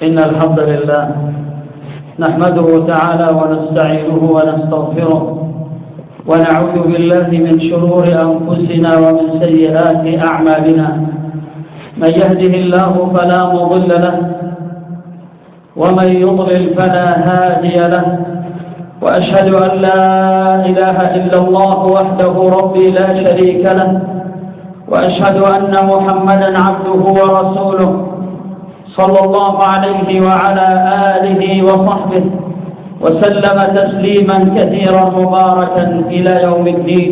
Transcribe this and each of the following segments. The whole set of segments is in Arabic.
إن الحمد لله نحمده تعالى ونستعينه ونستغفره ونعوذ بالله من شرور أنفسنا ومن سيئات أعمالنا. من يهده الله فلا مضل له ومن يضلل فلا هادي له، وأشهد أن لا إله إلا الله وحده ربي لا شريك له، وأشهد أن محمدا عبده ورسوله صلى الله عليه وعلى آله وصحبه وسلم تسليما كثيرا مباركا إلى يوم الدين.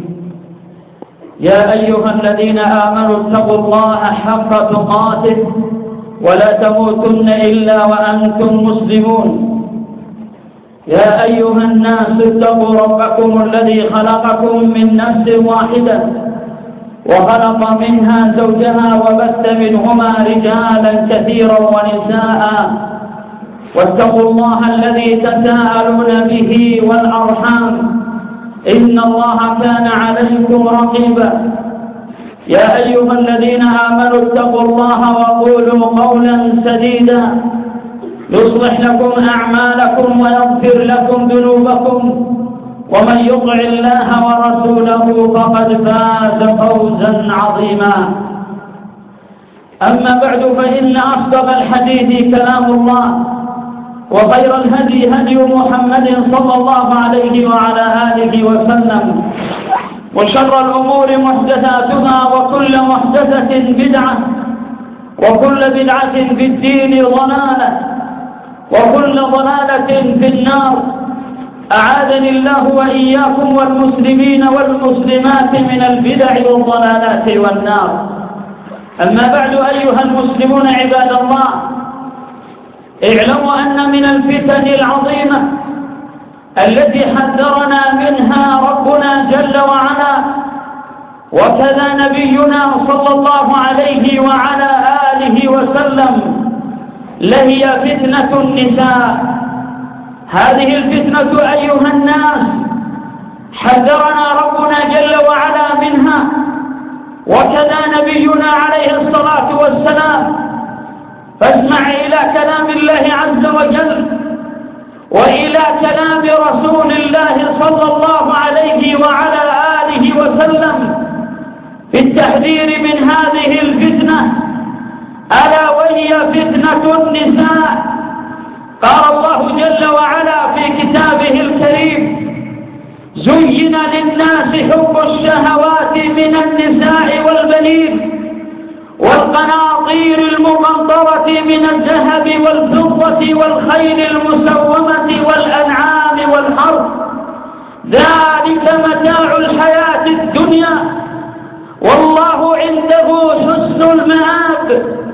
يا أيها الذين آمنوا اتقوا الله حق تقاته ولا تموتن إلا وأنتم مسلمون. يا أيها الناس اتقوا ربكم الذي خلقكم من نفس واحدة وخلق منها زوجها وبث منهما رجالا كثيرا ونساء، واتقوا الله الذي تساءلون به والأرحام إن الله كان عليكم رقيبا. يا أيها الذين آمنوا اتقوا الله وقولوا قولا سديدا يصلح لكم أعمالكم ويغفر لكم ذنوبكم، ومن يطع الله ورسوله فقد فاز فوزا عظيما. أما بعد، فإن أصدق الحديث كلام الله، وخير الهدي هدي محمد صلى الله عليه وعلى آله وسلم، وشر الأمور محدثاتها، وكل محدثة بدعة، وكل بدعة في الدين ضلالة، وكل ضلالة في النار. أعاذني الله وإياكم والمسلمين والمسلمات من البدع والضلالات والنار. أما بعد، أيها المسلمون عباد الله، اعلموا أن من الفتن العظيمة التي حذرنا منها ربنا جل وعلا وكذا نبينا صلى الله عليه وعلى آله وسلم لهي فتنة النساء. هذه الفتنة أيها الناس حذرنا ربنا جل وعلا منها وكذا نبينا عليه الصلاة والسلام. فاسمع إلى كلام الله عز وجل وإلى كلام رسول الله صلى الله عليه وعلى آله وسلم في التحذير من هذه الفتنة، ألا وهي فتنة النساء. قال الله جل وعلا في كتابه الكريم: زين للناس حب الشهوات من النساء والبنين والقناطير المقنطرة من الذهب والفضة والخيل المسومة والأنعام والحرث، ذلك متاع الحياة الدنيا والله عنده حسن المآب.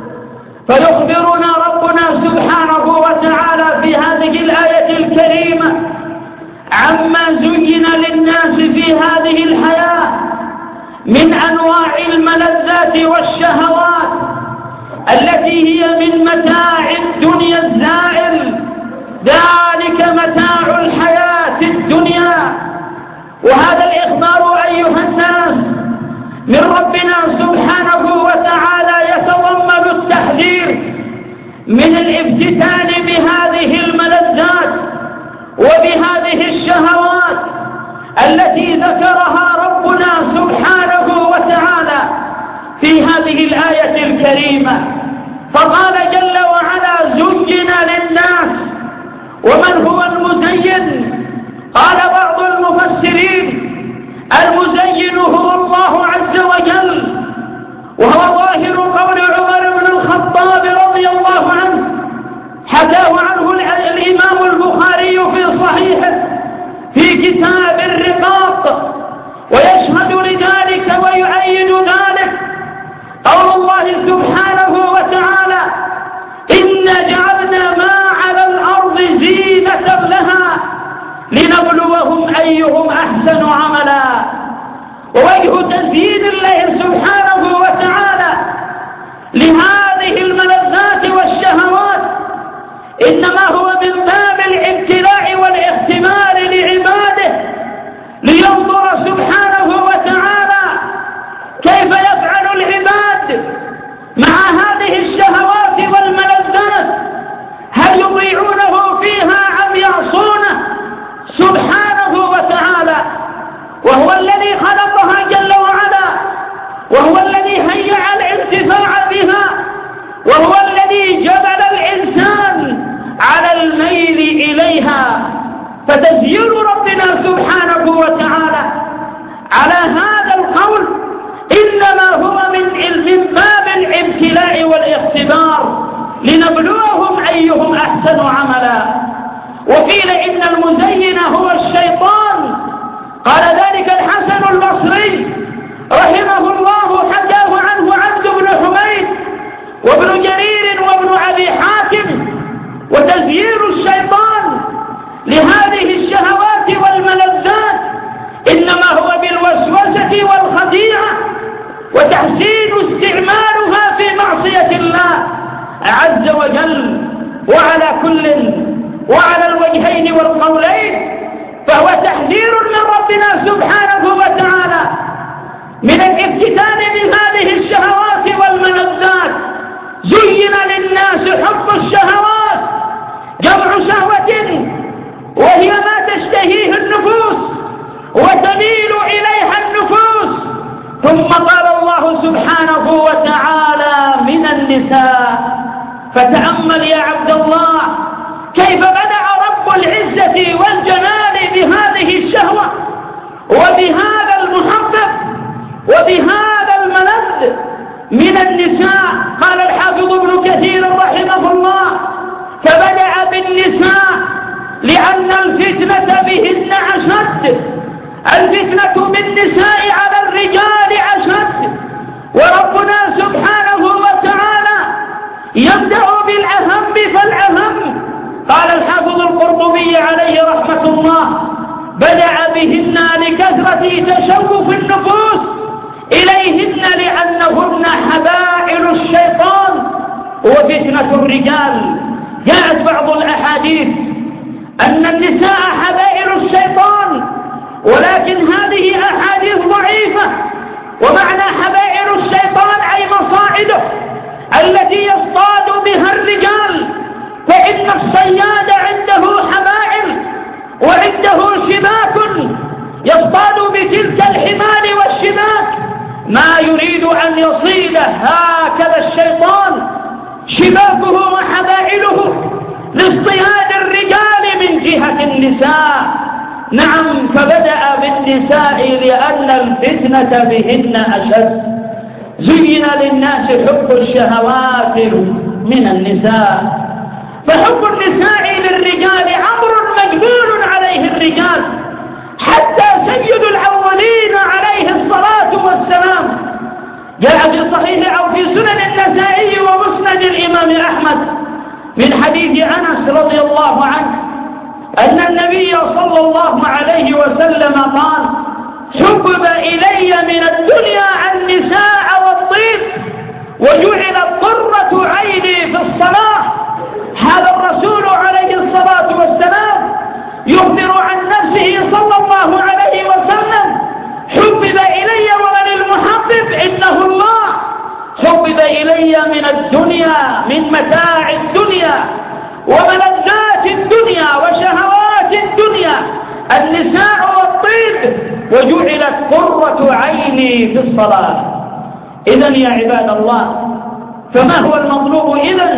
فيخبرنا ربنا سبحانه وتعالى في هذه الآية الكريمة عما زين للناس في هذه الحياة من أنواع الملذات والشهوات التي هي من متاع الدنيا الزائل. ذلك متاع الحياة الدنيا. وهذا الإخبار أيها الناس من ربنا سبحانه وتعالى يتضمن التحذير من الافتتان بهذه الملذات وبهذه الشهوات التي ذكرها ربنا سبحانه وتعالى في هذه الآية الكريمة. فقال جل وعلا: زين للناس. ومن هو المزين؟ قال بعض المفسرين: المزين هو الله عز وجل، وهو ظاهر قول عمر بن الخطاب رضي الله عنه، حكاه عنه الإمام البخاري في صحيحه في كتاب الرقاق، ويشهد لذلك ويؤيد ذلك قول الله سبحانه وتعالى: إنا جعلنا ما على الأرض زينة لها لنبلوهم أيهم أحسن عملا. ووجه تزيين الله سبحانه وتعالى لهذه الملذات والشهوات إنما هو من باب الابتلاء والاختبار لعباده، لينظر سبحانه وتعالى كيف يفعل العباد مع هذه الشهوات والملذات سبحانه وتعالى، وهو الذي خلقها جل وعلا، وهو الذي هيأ الانتفاع بها، وهو الذي جبل الإنسان على الميل إليها. فتسجيل ربنا سبحانه وتعالى على هذا القول إنما هو من باب الابتلاء والاختبار لنبلوهم أيهم أحسن عملا. وقيل إن المزين هو الشيطان، قال ذلك الحسن البصري رحمه الله، حكاه عنه عبد بن حميد وابن جرير وابن أبي حاتم. وتزيين الشيطان لهذه الشهوات والملذات إنما هو بالوسوسة والخديعة، وتحسين استعمالها في معصية الله عز وجل. وعلى كل وعلى الوجهين والقولين فهو تحذير من ربنا سبحانه وتعالى من الافتتان من هذه الشهوات والملذات. زين للناس حب الشهوات، جمع شهوة وهي ما تشتهيه النفوس وتميل إليها النفوس. ثم قال الله سبحانه وتعالى من النساء. فتأمل يا عبد الله كيف بدأ رب العزة والجلال بهذه الشهوة وبهذا المحبب وبهذا الملذ من النساء. قال الحافظ ابن كثير رحمه الله فبدأ بالنساء لأن الفتنة بهن أشد. الفتنة بالنساء على الرجال أشد، وربنا سبحانه وتعالى يبدأ بالأهم فالأهم. قال الحافظ القرطبي عليه رحمة الله بدأ بهن لكثرة تشوف النفوس إليهن لأنهن حبائل الشيطان وفتنة الرجال. جاءت بعض الأحاديث أن النساء حبائل الشيطان، ولكن هذه أحاديث ضعيفة. ومعنى حبائل الشيطان أي مصائده التي يصطاد بها الرجال، فإن الصياد عنده حبائل وعنده شباك يصطاد بتلك الحبال والشباك ما يريد أن يصيده. هكذا الشيطان شباكه وحبائله لاصطياد الرجال من جهة النساء. نعم، فبدأ بالنساء لأن الفتنة بهن أشد. زين للناس حب الشهوات من النساء، فحب النساء للرجال أمر مجبول عليه الرجال، حتى سيد الأولين عليه الصلاة والسلام جاء في صحيح أو في سنن النسائي ومسند الإمام أحمد من حديث أنس رضي الله عنه أن النبي صلى الله عليه وسلم قال حبب إلي من الدنيا النساء والطيب وجعلت قرة عيني في الصلاة. هذا الرسول عليه الصلاة والسلام يخبر عن نفسه صلى الله عليه وسلم حبب إلي، ومن المحبب إنه الله. حبب إلي من الدنيا، من متاع الدنيا وملذات الدنيا وشهوات الدنيا النساء والطيب، وجعلت قرة عيني في الصلاة. إذن يا عباد الله، فما هو المطلوب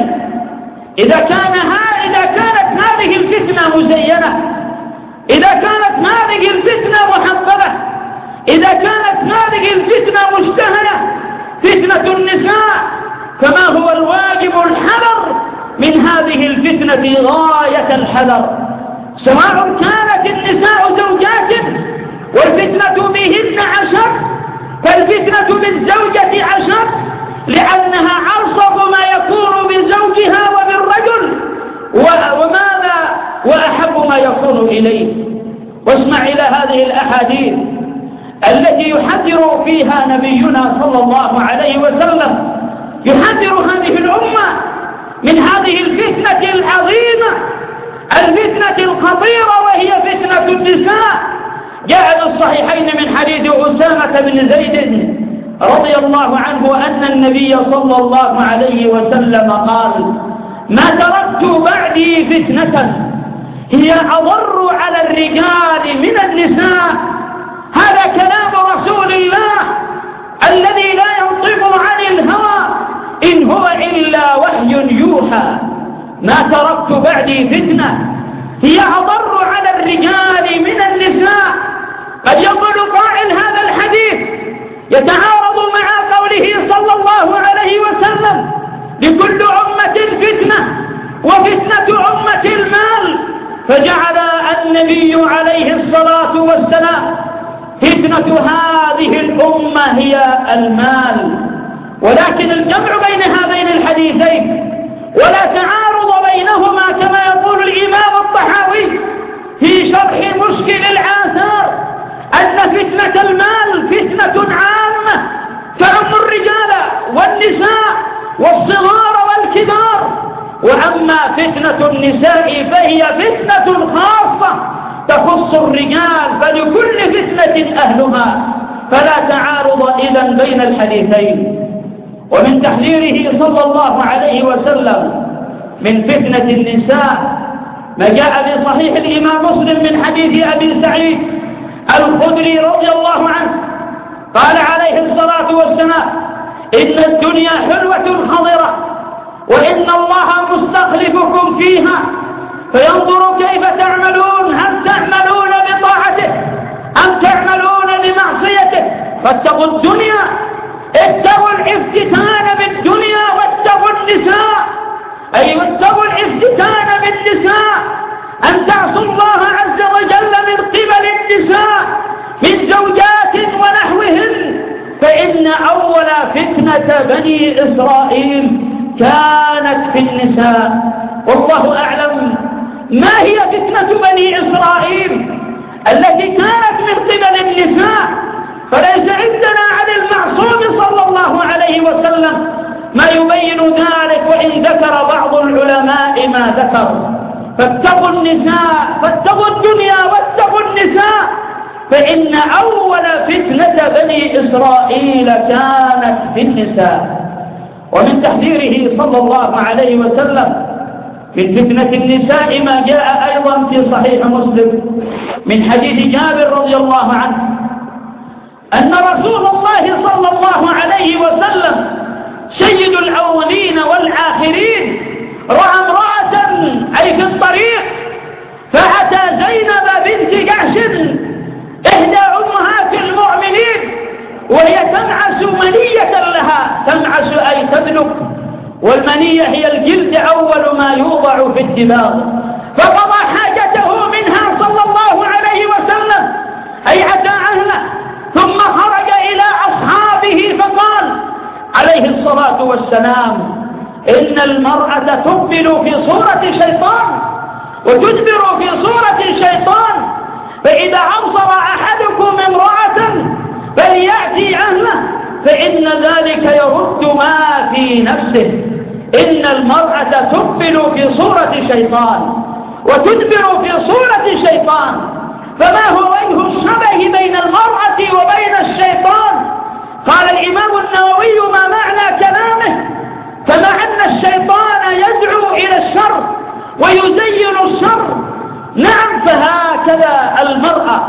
إذا كانت هذه الفتنة مزينة، إذا كانت هذه الفتنة محببة، إذا كانت هذه الفتنة مشتهرة، فتنة النساء، فما هو الواجب الحذر من هذه الفتنة غاية الحذر، سواء كانت النساء زوجات والفتنة بهن أشد، فالفتنة بالزوجة أشد لأنها أرصد ما يكون بزوجها وبالرجل وأحب ما يكون إليه. واسمع إلى هذه الأحاديث التي يحذر فيها نبينا صلى الله عليه وسلم، يحذر هذه الأمة من هذه الفتنة العظيمة، الفتنة الخطيرة، وهي فتنة النساء. جاء في الصحيحين من حديث أسامة بن زيد رضي الله عنه أن النبي صلى الله عليه وسلم قال ما تركت بعدي فتنة هي أضر على الرجال من النساء. هذا كلام رسول الله الذي لا ينطق عن الهوى إن هو إلا وحي يوحى. ما تركت بعدي فتنة هي أضر على الرجال من النساء. قد يقول قائل هذا الحديث يتعارض مع قوله صلى الله عليه وسلم لكل أمة فتنة وفتنة أمة المال، فجعل النبي عليه الصلاة والسلام فتنة هذه الأمة هي المال. ولكن الجمع بين هذين الحديثين ولا تعارض بينهما كما يقول الإمام الطحاوي في شرح مشكل الآثار أن فتنة المال فتنة عامة تعم الرجال والنساء والصغار والكبار، وأما فتنة النساء فهي فتنة خاصة تخص الرجال، فلكل فتنة أهلها، فلا تعارض إذن بين الحديثين. ومن تحذيره صلى الله عليه وسلم من فتنة النساء ما جاء في صحيح الإمام مسلم من حديث أبي سعيد الخدري رضي الله عنه قال عليه الصلاة والسلام: إن الدنيا حلوة خضرة وإن الله مستخلفكم فيها فينظر كيف تعملون، هل تعملون بطاعته أم تعملون بمعصيته، فاتقوا الدنيا، اتقوا الافتتان بالدنيا واتقوا النساء، أي واتقوا الافتتان بالنساء، أن تعصوا الله عز وجل من قبل النساء من زوجات ونحوهن، فإن أول فتنة بني إسرائيل كانت في النساء. والله أعلم ما هي فتنة بني إسرائيل التي كانت من قبل النساء، فليس عندنا عن المعصوم صلى الله عليه وسلم ما يبين ذلك، وإن ذكر بعض العلماء ما ذكر. فاتقوا النساء، فاتقوا الدنيا واتقوا النساء، فإن أول فتنة بني إسرائيل كانت في النساء. ومن تحذيره صلى الله عليه وسلم من فتنة النساء ما جاء أيضا في صحيح مسلم من حديث جابر رضي الله عنه أن رسول الله صلى الله عليه وسلم سيد الأولين والآخرين رأى امرأة أي في الطريق، فأتى زينب بنت جحش إحدى أمهات المؤمنين وهي تنعس منية لها، تنعس أي تدلك، والمنية هي الجلد أول ما يوضع في الدماغ، فقضى حاجته منها صلى الله عليه وسلم أي أتى أهله، ثم خرج إلى أصحابه فقال عليه الصلاة والسلام: إن المرأة تقبل في صورة شيطان وتدبر في صورة شيطان، فإذا أبصر أحدكم امرأة فليأتي أهله فإن ذلك يرد ما في نفسه. إن المرأة تقبل في صورة شيطان وتدبر في صورة شيطان، فما هو وجه الشبه بين المرأة وبين الشيطان؟ قال الإمام النووي: ما معنى كلامه؟ كما أن الشيطان يدعو إلى الشر ويزين الشر، نعم، فهكذا المرأة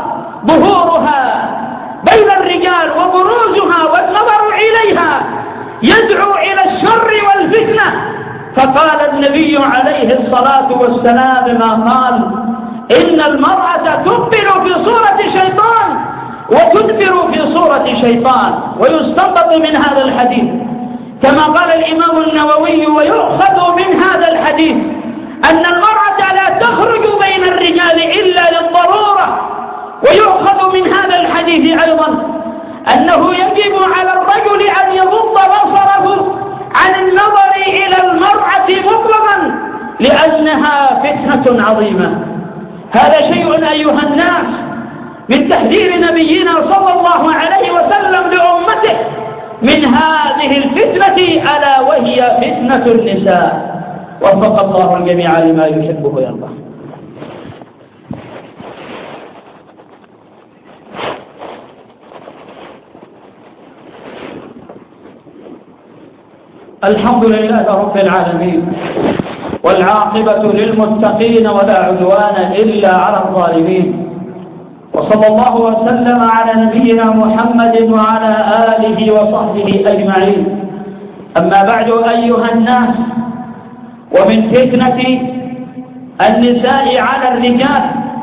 ظهورها بين الرجال وبروزها والنظر إليها يدعو إلى الشر والفتنة. فقال النبي عليه الصلاة والسلام ما قال: إن المرأة تقبل في صورة شيطان وتدبر في صورة شيطان. ويستنبط من هذا الحديث كما قال الإمام النووي: ويؤخذ من هذا الحديث أن المرأة لا تخرج بين الرجال إلا للضرورة. ويؤخذ من هذا الحديث أيضا أنه يجب على الرجل أن يغض بصره عن النظر إلى المرأة مطلقا لأنها فتنة عظيمة. هذا شيء أيها الناس من تحذير نبينا صلى الله عليه وسلم لأمته من هذه الفتنة، ألا وهي فتنة النساء. وفق الله الجميع لما يحبه ويرضاه. الحمد لله رب العالمين، والعاقبة للمتقين ولا عدوان إلا على الظالمين. وصلى الله وسلم على نبينا محمد وعلى آله وصحبه أجمعين. أما بعد أيها الناس، ومن فتنة النساء على الرجال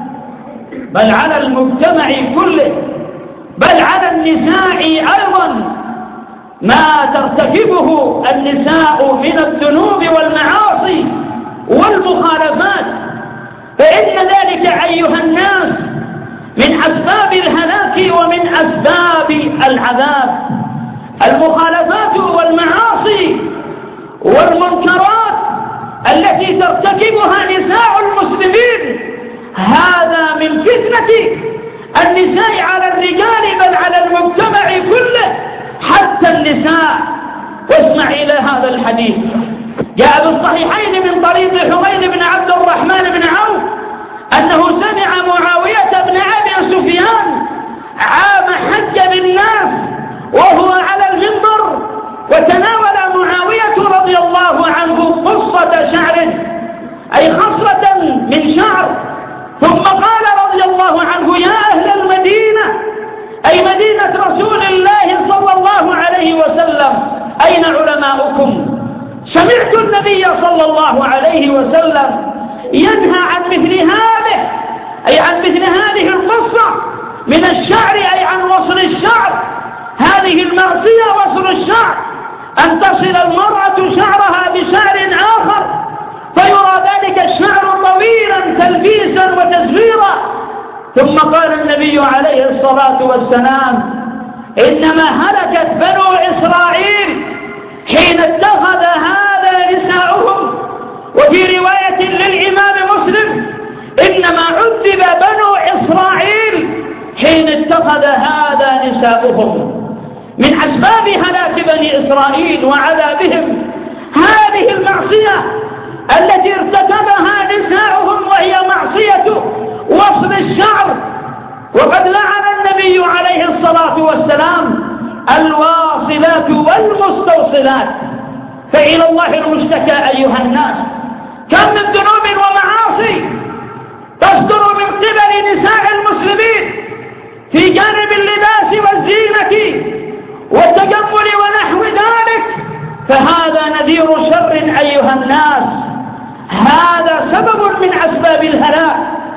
بل على المجتمع كله بل على النساء أيضا ما ترتكبه النساء من الذنوب والمعاصي والمخالفات، فإن ذلك أيها الناس من أسباب الهلاك ومن أسباب العذاب. المخالفات والمعاصي والمنكرات التي ترتكبها نساء المسلمين هذا من فتنة النساء على الرجال بل على المجتمع كله حتى النساء. واسمع إلى هذا الحديث، جاء بالصحيحين من طريق حميد بن عبد الرحمن بن عوف أنه سمع معاوية بن أبي سفيان عام حج بالناس وهو على المنبر، وتناول معاوية رضي الله عنه قصة شعر أي خصلة من شعر، ثم قال رضي الله عنه: يا أهل المدينة، أي مدينة رسول الله صلى الله عليه وسلم، أين علماؤكم؟ سمعت النبي صلى الله عليه وسلم ينهى عن مثل هذه، أي عن مثل هذه القصة من الشعر، أي عن وصل الشعر. هذه المعصية وصل الشعر، أن تصل المرأة شعرها بشعر آخر فيرى ذلك الشعر طويلا تلبيسا وتزويرا. ثم قال النبي عليه الصلاة والسلام: إنما هلكت بنو إسرائيل حين اتخذ هذا نساؤهم. وفي رواية للإمام مسلم: إنما عذب بنو إسرائيل حين اتخذ هذا نساؤهم. من أسباب هلاك بني إسرائيل وعذابهم هذه المعصية التي ارتكبها نساؤهم، وهي معصية وصل الشعر. وقد لعن النبي عليه الصلاة والسلام الواصلات والمستوصلات. فإلى الله المشتكى أيها الناس. كم من ذنوب ومعاصي تصدر من قبل نساء المسلمين في جانب اللباس والزينة والتجمل ونحو ذلك، فهذا نذير شر أيها الناس. هذا سبب من أسباب الهلاك،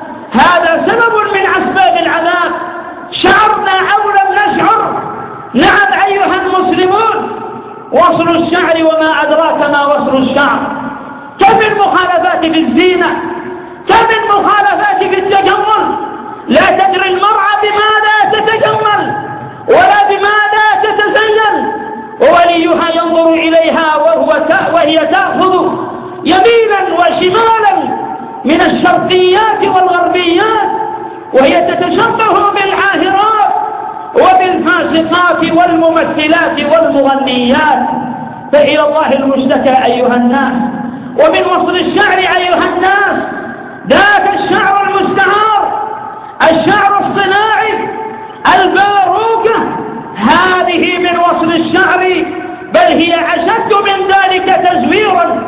هذا سبب من أسباب العذاب، شعرنا أو لم نشعر. نعم أيها المسلمون، وصل الشعر وما أدراك ما وصل الشعر. كم من مخالفات في الزينة، كم من مخالفات في التجمل. لا تدري المرأة بماذا تتجمل ولا بماذا تتزين، ووليها ينظر إليها وهي تأخذ يمينا وشمالا من الشرقيات والغربيات، وهي تتشبه بالعاهرات وبالفاسقات والممثلات والمغنيات. فإلى الله المشتكى أيها الناس. ومن وصل الشعر أيها الناس ذاك الشعر المستعار، الشعر الصناعي، الباروكة، هذه من وصل الشعر، بل هي أشد من ذلك تزويرا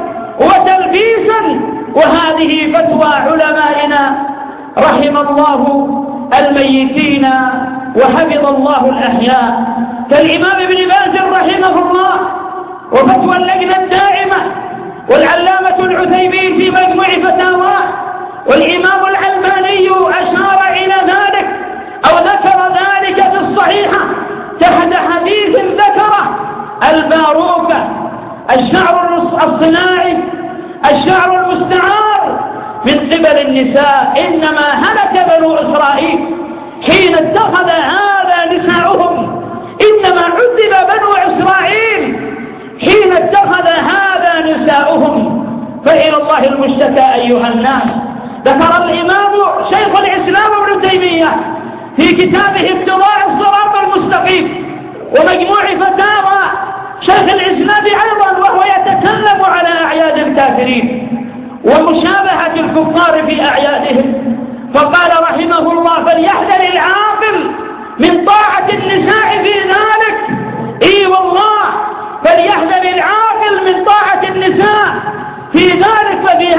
وتلبيسا. وهذه فتوى علمائنا رحم الله الميتين وحفظ الله الأحياء كالإمام ابن باز رحمه الله، وفتوى اللجنة الدائمة، والعلامة العثيمين في مجموع فتاواه، والإمام الألباني أشار إلى ذلك أو ذكر ذلك في الصحيحة تحت حديث ذكره: الباروكة، الشعر الصناعي، الشعر المستعار من قبل النساء. إنما هلك بنو إسرائيل حين اتخذ هذا نساؤهم. إنما عذب بنو إسرائيل حين اتخذ هذا نساؤهم. فإلى الله المشتكى أيها الناس. ذكر الإمام شيخ الإسلام ابن تيمية في كتابه ابتغاء الصراط المستقيم ومجموع فتاوى شيخ الإسلام أيضا، وهو يتكلم على أعياد الكافرين ومشابهة الكفار في أعيادهم، فقال رحمه الله: فليحذر العاقل من طاعة النساء في ذلك. إي والله، فليحذر العاقل من طاعة النساء في ذلك. وفي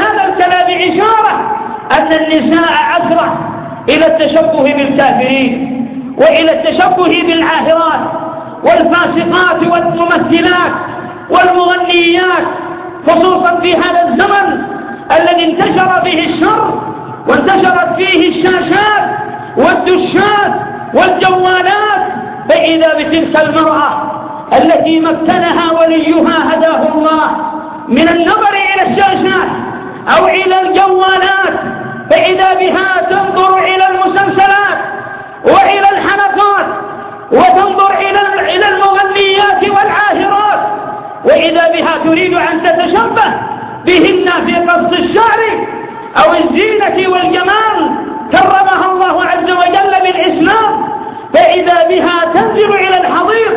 إلى التشبه بالكافرين وإلى التشبه بالعاهرات والفاسقات والممثلات والمغنيات، خصوصا في هذا الزمن الذي انتشر فيه الشر وانتشرت فيه الشاشات والدشات والجوالات. فإذا بتلك المرأة التي مكنها وليها هداه الله من النظر إلى الشاشات أو إلى الجوالات، فإذا بها تنظر إلى المسلسلات وإلى الحلقات وتنظر إلى المغنيات والعاهرات، وإذا بها تريد أن تتشبه بهن في قص الشعر أو الزينة والجمال كرمها الله عز وجل بالإسلام، فإذا بها تنزل إلى الحضيض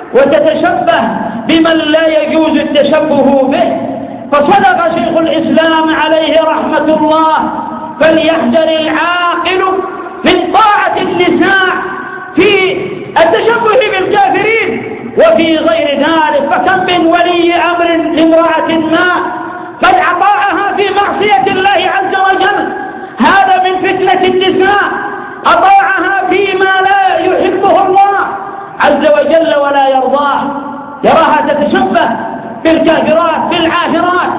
وتتشبه بمن لا يجوز التشبه به. فصدق شيخ الإسلام عليه رحمة الله: فليحذر العاقل من طاعة النساء في التشبه بالكافرين وفي غير ذلك. فكم من ولي أمر لامرأة ما قد أطاعها في معصية الله عز وجل، هذا من فتنة النساء، أطاعها فيما لا يحبه الله عز وجل ولا يرضاه، يراها تتشبه بالكافرات بالعاهرات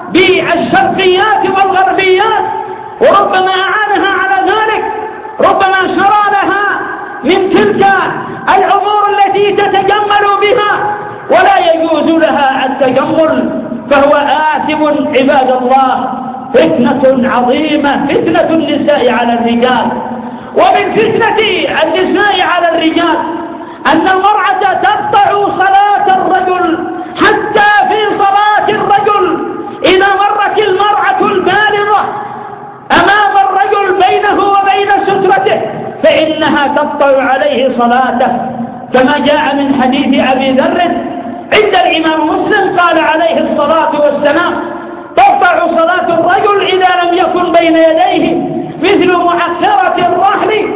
بالشرقيات والغربيات، وربما أعانها على ذلك، ربما شرى لها من تلك الأمور التي تتجمل بها ولا يجوز لها التجمل، فهو آثم عباد الله. فتنة عظيمة فتنة النساء على الرجال. ومن فتنة النساء على الرجال أن المرأة تقطع صلاة الرجل، حتى في صلاة الرجل إذا مرت المرأة البالغة أمام الرجل بينه وبين سترته فإنها تقطع عليه صلاته، كما جاء من حديث أبي ذر عند الإمام مسلم قال عليه الصلاة والسلام: تقطع صلاة الرجل إذا لم يكن بين يديه مثل مؤخرة الرحل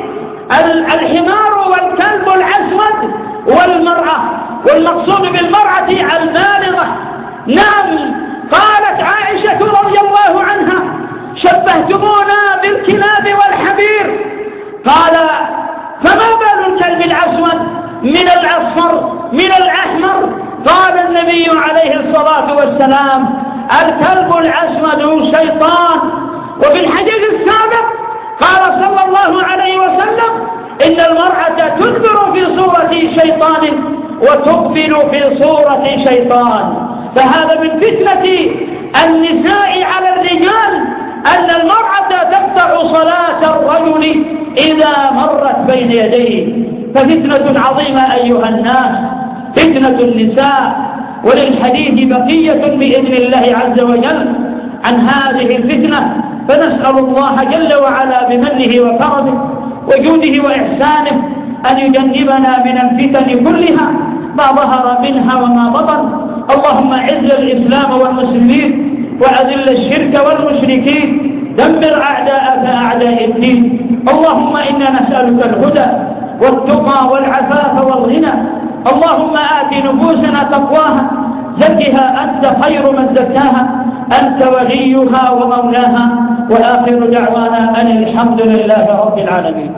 الحمار والكلب الأسود والمرأة، والمقصود بالمرأة البالغة. نعم، قالت عائشة رضي الله عنها: شبهتمونا بالكلاب والحمير. قال: فما بال الكلب الأسود من الأصفر من الأحمر؟ قال النبي عليه الصلاة والسلام: الكلب الأسود شيطان. وفي الحديث السابق قال صلى الله عليه وسلم: إن المرأة تدبر في صورة شيطان وتقبل في صورة شيطان. فهذا من فتنة النساء على الرجال أن المرأة تقطع صلاة الرجل إذا مرت بين يديه، ففتنة عظيمة أيها الناس، فتنة النساء. وللحديث بقية بإذن الله عز وجل عن هذه الفتنة، فنسأل الله جل وعلا بمنه وكرمه وجوده وإحسانه أن يجنبنا من الفتن كلها ما ظهر منها وما بطن. اللهم أعز الإسلام والمسلمين وأذل الشرك والمشركين، دمر أعداءك أعداء الدين. اللهم إنا نسألك الهدى والتقى والعفاف والغنى. اللهم آت نفوسنا تقواها، زكها أنت خير من زكاها، أنت وليها ومولاها. وآخر دعوانا أن الحمد لله رب العالمين.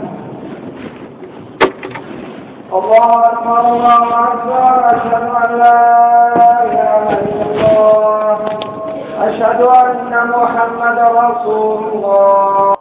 الله أكبر الله أكبر. أشهد أن لا إله إلا الله، أشهد أن محمدا رسول الله.